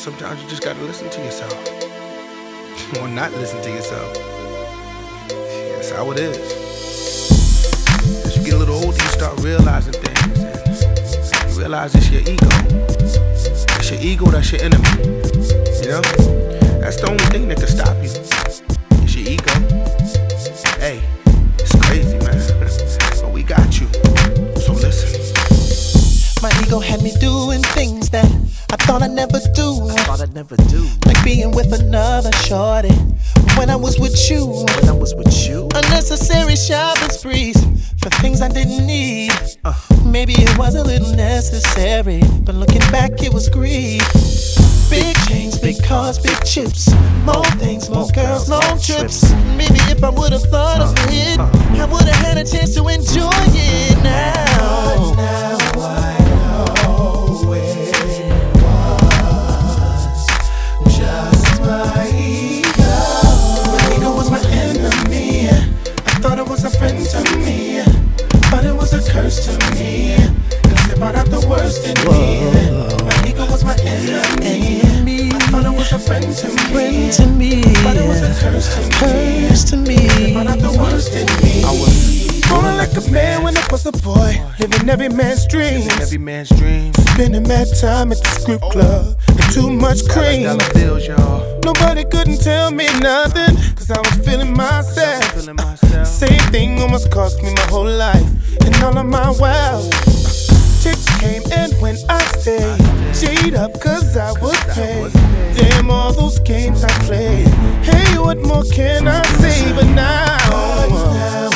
sometimes you just gotta listen to yourself. Or not listen to yourself. That's how it is. As you get a little older, you start realizing things. And you realize it's your ego. It's your ego that's your enemy. You know? That's the only thing that can stop you. It's your ego. Hey, it's crazy, man. But we got you. So listen. My ego had me doing things that I thought I'd never do. Like being with another shorty when I was with you. Unnecessary shopping sprees for things I didn't need. Maybe it was a little necessary, but looking back it was greed. Big chains, big cars, big chips. More things, more girls, long trips. Maybe if I would've thought of it, I would've had a chance to enjoy it now. I know it was just my ego. My ego was my enemy. I thought it was a friend to me, but it was a curse to me. Cause it brought out the worst in me. My ego was my enemy. I thought it was a friend to me, but it was a curse to me. It brought out the worst in me. I was Rolling like a man when I was a boy, living every man's dreams. Spending mad time at the strip club and too much cream. $1 bills, y'all. Nobody couldn't tell me nothing, cause I was feeling myself. Same thing almost cost me my whole life and all of my wealth. Chicks came and went, I stayed. G'd up cause I was paid. Damn, all those games I played. Hey, what more can I say? But now I know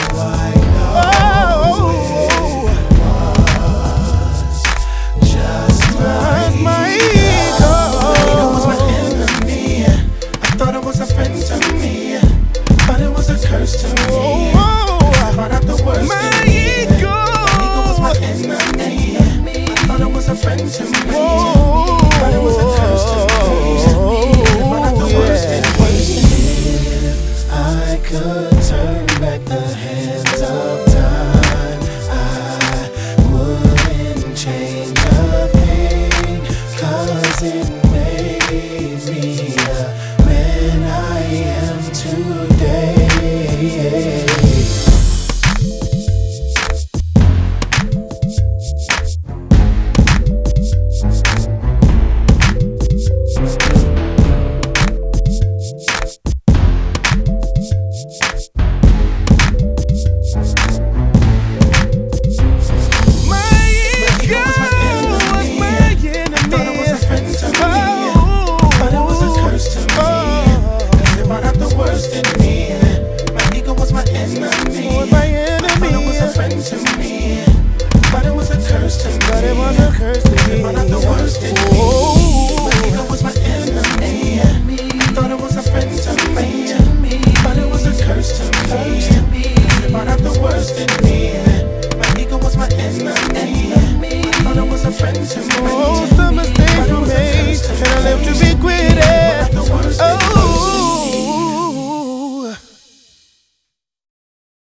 just my ego. My ego was my enemy. I thought it was a friend to me, but it was a curse to me. I brought out the worst My in me. ego. My ego was my enemy. I thought it was a friend to me, but it was a curse to me. I brought out the worst in me. If I could turn back the hands of time, I wouldn't change a thing, cause it made me the man I am today. But it was a curse to me. But it was a curse to me. But not the worst in me.